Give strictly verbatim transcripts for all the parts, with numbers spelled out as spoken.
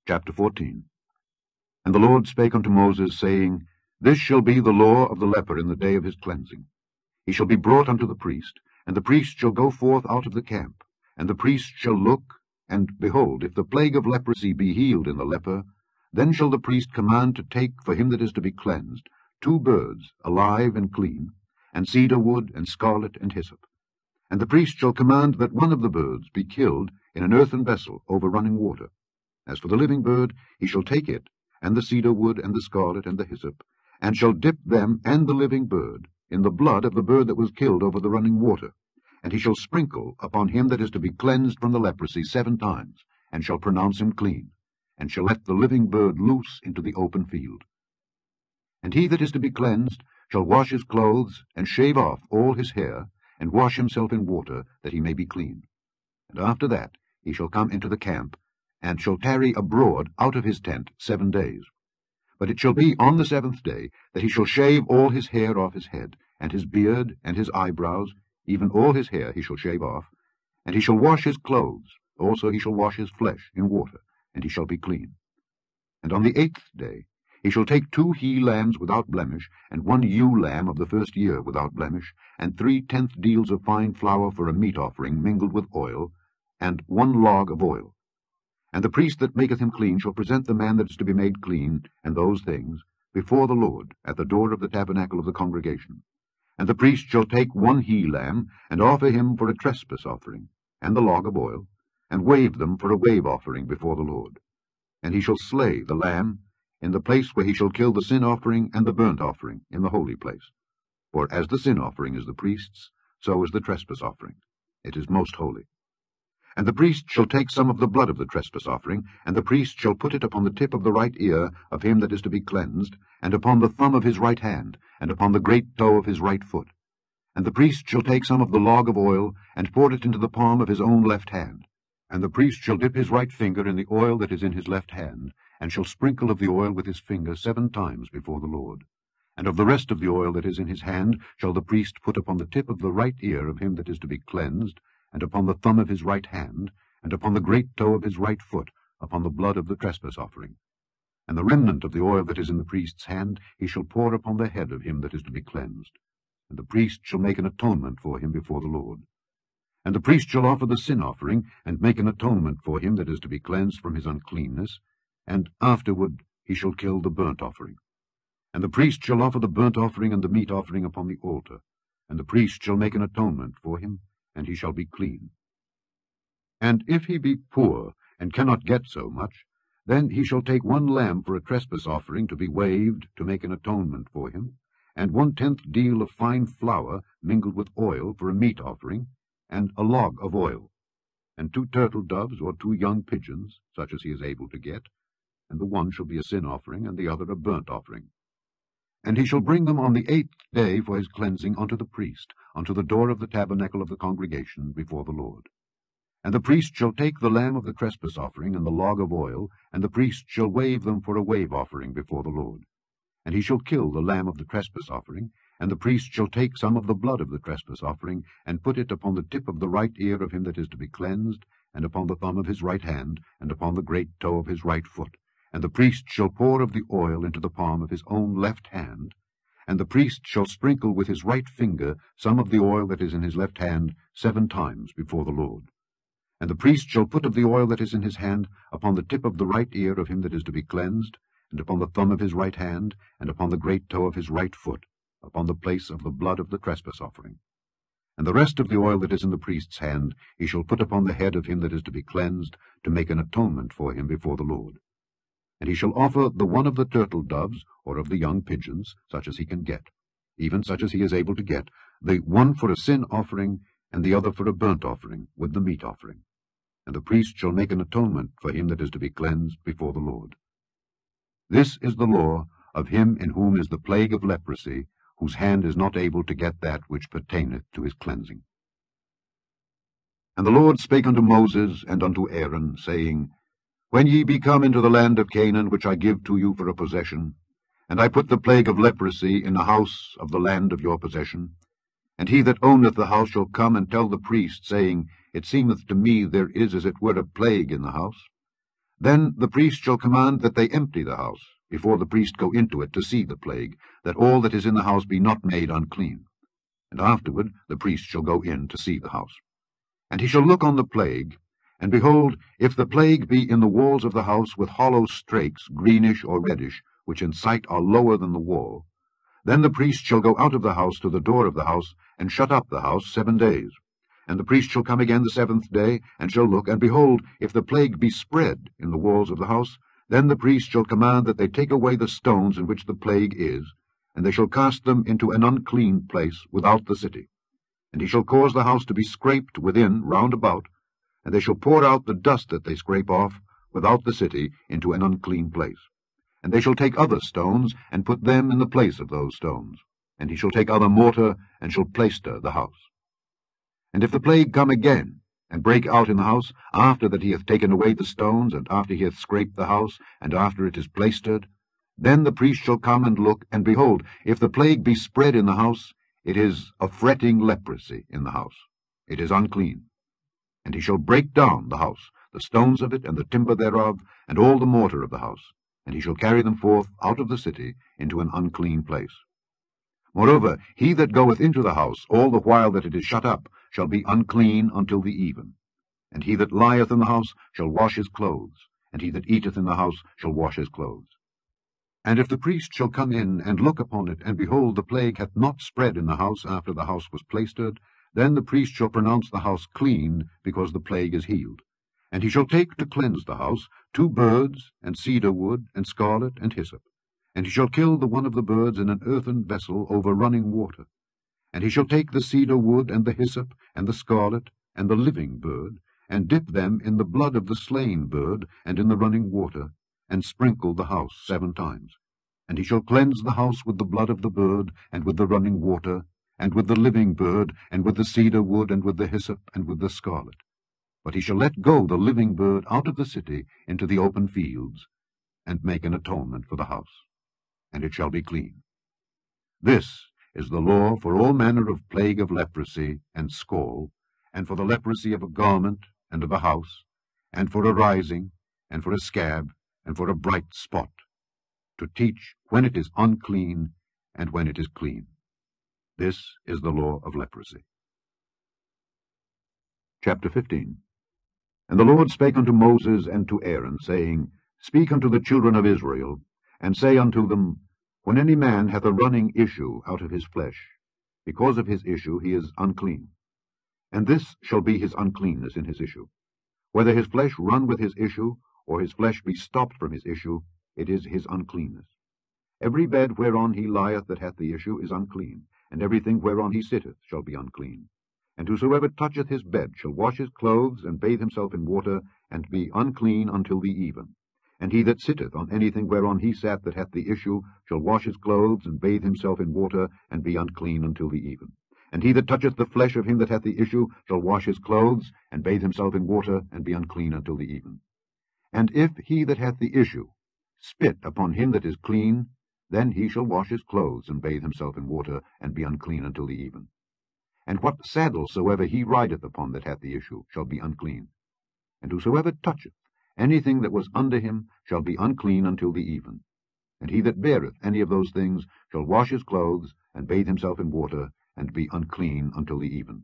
Chapter fourteen. And the Lord spake unto Moses, saying, This shall be the law of the leper in the day of his cleansing. He shall be brought unto the priest, and the priest shall go forth out of the camp, and the priest shall look, and, behold, if the plague of leprosy be healed in the leper, then shall the priest command to take for him that is to be cleansed two birds, alive and clean, and cedar wood, and scarlet, and hyssop. And the priest shall command that one of the birds be killed in an earthen vessel over running water. As for the living bird, he shall take it, and the cedar wood, and the scarlet, and the hyssop, and shall dip them and the living bird in the blood of the bird that was killed over the running water. And he shall sprinkle upon him that is to be cleansed from the leprosy seven times, and shall pronounce him clean, and shall let the living bird loose into the open field. And he that is to be cleansed shall wash his clothes, and shave off all his hair, and wash himself in water, that he may be clean. And after that he shall come into the camp, and shall tarry abroad out of his tent seven days. But it shall be on the seventh day that he shall shave all his hair off his head, and his beard, and his eyebrows, even all his hair he shall shave off. And he shall wash his clothes, also he shall wash his flesh in water, and he shall be clean. And on the eighth day he shall take two he-lambs without blemish, and one ewe-lamb of the first year without blemish, and three tenth deals of fine flour for a meat offering mingled with oil, and one log of oil. And the priest that maketh him clean shall present the man that is to be made clean, and those things, before the Lord, at the door of the tabernacle of the congregation. And the priest shall take one he-lamb, and offer him for a trespass offering, and the log of oil, and wave them for a wave offering before the Lord. And he shall slay the lamb in the place where he shall kill the sin offering and the burnt offering in the holy place. For as the sin offering is the priest's, so is the trespass offering. It is most holy. And the priest shall take some of the blood of the trespass offering, and the priest shall put it upon the tip of the right ear of him that is to be cleansed, and upon the thumb of his right hand, and upon the great toe of his right foot. And the priest shall take some of the log of oil, and pour it into the palm of his own left hand. And the priest shall dip his right finger in the oil that is in his left hand, and shall sprinkle of the oil with his finger seven times before the Lord. And of the rest of the oil that is in his hand shall the priest put upon the tip of the right ear of him that is to be cleansed, and upon the thumb of his right hand, and upon the great toe of his right foot, upon the blood of the trespass offering. And the remnant of the oil that is in the priest's hand he shall pour upon the head of him that is to be cleansed. And the priest shall make an atonement for him before the Lord. And the priest shall offer the sin offering, and make an atonement for him that is to be cleansed from his uncleanness, and afterward he shall kill the burnt offering. And the priest shall offer the burnt offering and the meat offering upon the altar, and the priest shall make an atonement for him, and he shall be clean. And if he be poor, and cannot get so much, then he shall take one lamb for a trespass offering to be waved to make an atonement for him, and one-tenth deal of fine flour mingled with oil for a meat offering, and a log of oil, and two turtle doves or two young pigeons, such as he is able to get, and the one shall be a sin offering, and the other a burnt offering. And he shall bring them on the eighth day for his cleansing unto the priest, unto the door of the tabernacle of the congregation before the Lord. And the priest shall take the lamb of the trespass offering and the log of oil, and the priest shall wave them for a wave offering before the Lord. And he shall kill the lamb of the trespass offering, and the priest shall take some of the blood of the trespass offering, and put it upon the tip of the right ear of him that is to be cleansed, and upon the thumb of his right hand, and upon the great toe of his right foot. And the priest shall pour of the oil into the palm of his own left hand, and the priest shall sprinkle with his right finger some of the oil that is in his left hand seven times before the Lord. And the priest shall put of the oil that is in his hand upon the tip of the right ear of him that is to be cleansed, and upon the thumb of his right hand, and upon the great toe of his right foot, upon the place of the blood of the trespass offering. And the rest of the oil that is in the priest's hand he shall put upon the head of him that is to be cleansed, to make an atonement for him before the Lord. And he shall offer the one of the turtle doves, or of the young pigeons, such as he can get, even such as he is able to get, the one for a sin offering, and the other for a burnt offering, with the meat offering. And the priest shall make an atonement for him that is to be cleansed before the Lord. This is the law of him in whom is the plague of leprosy, whose hand is not able to get that which pertaineth to his cleansing. And the Lord spake unto Moses and unto Aaron, saying, When ye be come into the land of Canaan, which I give to you for a possession, and I put the plague of leprosy in the house of the land of your possession, and he that owneth the house shall come and tell the priest, saying, It seemeth to me there is as it were a plague in the house, Then the priest shall command that they empty the house, before the priest go into it to see the plague, that all that is in the house be not made unclean. And afterward the priest shall go in to see the house. And he shall look on the plague, and behold, if the plague be in the walls of the house with hollow strakes, greenish or reddish, which in sight are lower than the wall, then the priest shall go out of the house to the door of the house, and shut up the house seven days. And the priest shall come again the seventh day, and shall look, and behold, if the plague be spread in the walls of the house, then the priest shall command that they take away the stones in which the plague is, and they shall cast them into an unclean place without the city. And he shall cause the house to be scraped within round about, and they shall pour out the dust that they scrape off without the city into an unclean place. And they shall take other stones, and put them in the place of those stones. And he shall take other mortar, and shall plaister the house. And if the plague come again, and break out in the house, after that he hath taken away the stones, and after he hath scraped the house, and after it is plaistered, then the priest shall come and look, and behold, if the plague be spread in the house, it is a fretting leprosy in the house. It is unclean. And he shall break down the house, the stones of it, and the timber thereof, and all the mortar of the house, and he shall carry them forth out of the city into an unclean place. Moreover, he that goeth into the house all the while that it is shut up shall be unclean until the even. And he that lieth in the house shall wash his clothes, and he that eateth in the house shall wash his clothes. And if the priest shall come in and look upon it, and behold, the plague hath not spread in the house after the house was plaistered, then the priest shall pronounce the house clean, because the plague is healed. And he shall take to cleanse the house two birds, and cedar wood, and scarlet, and hyssop. And he shall kill the one of the birds in an earthen vessel over running water. And he shall take the cedar wood, and the hyssop, and the scarlet, and the living bird, and dip them in the blood of the slain bird, and in the running water, and sprinkle the house seven times. And he shall cleanse the house with the blood of the bird, and with the running water, and with the living bird, and with the cedar wood, and with the hyssop, and with the scarlet. But he shall let go the living bird out of the city into the open fields, and make an atonement for the house, and it shall be clean. This is the law for all manner of plague of leprosy and scall, and for the leprosy of a garment and of a house, and for a rising, and for a scab, and for a bright spot, to teach when it is unclean and when it is clean. This is the law of leprosy. Chapter fifteen. And the Lord spake unto Moses and to Aaron, saying, Speak unto the children of Israel, and say unto them, When any man hath a running issue out of his flesh, because of his issue he is unclean. And this shall be his uncleanness in his issue. Whether his flesh run with his issue, or his flesh be stopped from his issue, it is his uncleanness. Every bed whereon he lieth that hath the issue is unclean, and everything whereon he sitteth shall be unclean. And whosoever toucheth his bed shall wash his clothes, and bathe himself in water, and be unclean until the even. And he that sitteth on anything whereon he sat that hath the issue shall wash his clothes, and bathe himself in water, and be unclean until the even. And he that toucheth the flesh of him that hath the issue shall wash his clothes, and bathe himself in water, and be unclean until the even. And if he that hath the issue spit upon him that is clean, then he shall wash his clothes, and bathe himself in water, and be unclean until the even. And what saddle soever he rideth upon that hath the issue shall be unclean. And whosoever toucheth anything that was under him shall be unclean until the even. And he that beareth any of those things shall wash his clothes, and bathe himself in water, and be unclean until the even.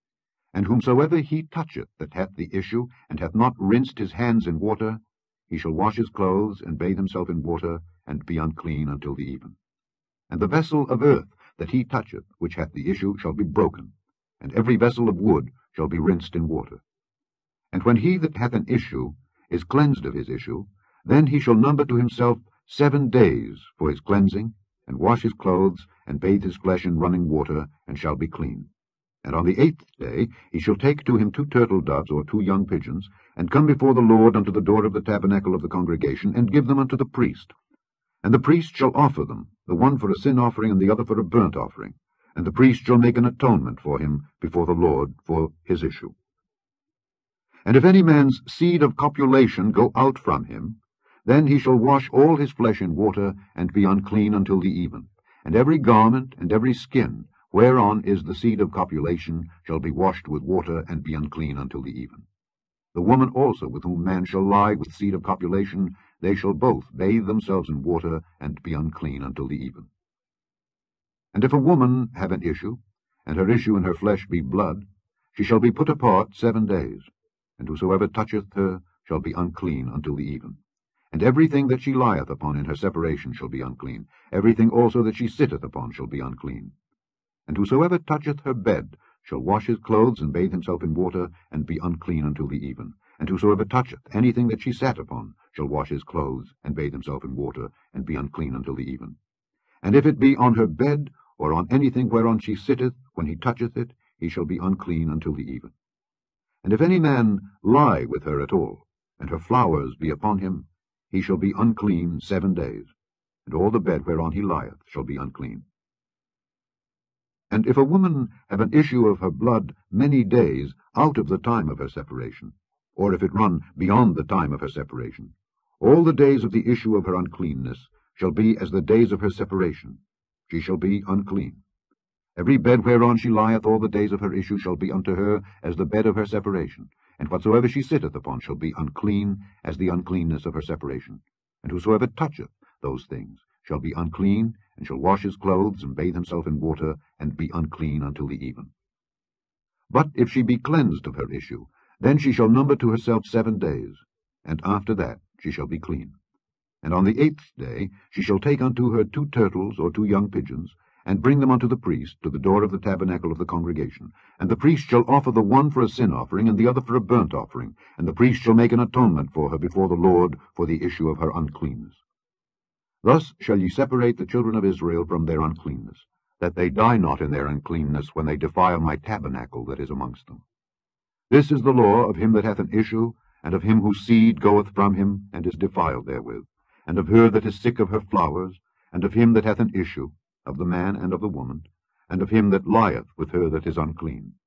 And whomsoever he toucheth that hath the issue, and hath not rinsed his hands in water, he shall wash his clothes, and bathe himself in water, and be unclean until the even. And the vessel of earth that he toucheth, which hath the issue, shall be broken, and every vessel of wood shall be rinsed in water. And when he that hath an issue is cleansed of his issue, then he shall number to himself seven days for his cleansing, and wash his clothes, and bathe his flesh in running water, and shall be clean. And on the eighth day he shall take to him two turtle doves, or two young pigeons, and come before the Lord unto the door of the tabernacle of the congregation, and give them unto the priest. And the priest shall offer them, the one for a sin offering, and the other for a burnt offering. And the priest shall make an atonement for him before the Lord for his issue. And if any man's seed of copulation go out from him, then he shall wash all his flesh in water, and be unclean until the even. And every garment and every skin, whereon is the seed of copulation, shall be washed with water, and be unclean until the even. The woman also with whom man shall lie with seed of copulation, they shall both bathe themselves in water, and be unclean until the even. And if a woman have an issue, and her issue in her flesh be blood, she shall be put apart seven days, and whosoever toucheth her shall be unclean until the even. And everything that she lieth upon in her separation shall be unclean, everything also that she sitteth upon shall be unclean. And whosoever toucheth her bed shall wash his clothes, and bathe himself in water, and be unclean until the even. And whosoever toucheth anything that she sat upon shall wash his clothes, and bathe himself in water, and be unclean until the even. And if it be on her bed, or on anything whereon she sitteth, when he toucheth it, he shall be unclean until the even. And if any man lie with her at all, and her flowers be upon him, he shall be unclean seven days, and all the bed whereon he lieth shall be unclean. And if a woman have an issue of her blood many days out of the time of her separation, or if it run beyond the time of her separation, all the days of the issue of her uncleanness shall be as the days of her separation. She shall be unclean. Every bed whereon she lieth all the days of her issue shall be unto her as the bed of her separation, and whatsoever she sitteth upon shall be unclean as the uncleanness of her separation. And whosoever toucheth those things shall be unclean, and shall wash his clothes, and bathe himself in water, and be unclean until the even. But if she be cleansed of her issue, then she shall number to herself seven days, and after that she shall be clean. And on the eighth day she shall take unto her two turtles or two young pigeons, and bring them unto the priest to the door of the tabernacle of the congregation. And the priest shall offer the one for a sin offering, and the other for a burnt offering. And the priest shall make an atonement for her before the Lord for the issue of her uncleanness. Thus shall ye separate the children of Israel from their uncleanness, that they die not in their uncleanness when they defile my tabernacle that is amongst them. This is the law of him that hath an issue, and of him whose seed goeth from him, and is defiled therewith, and of her that is sick of her flowers, and of him that hath an issue, of the man and of the woman, and of him that lieth with her that is unclean.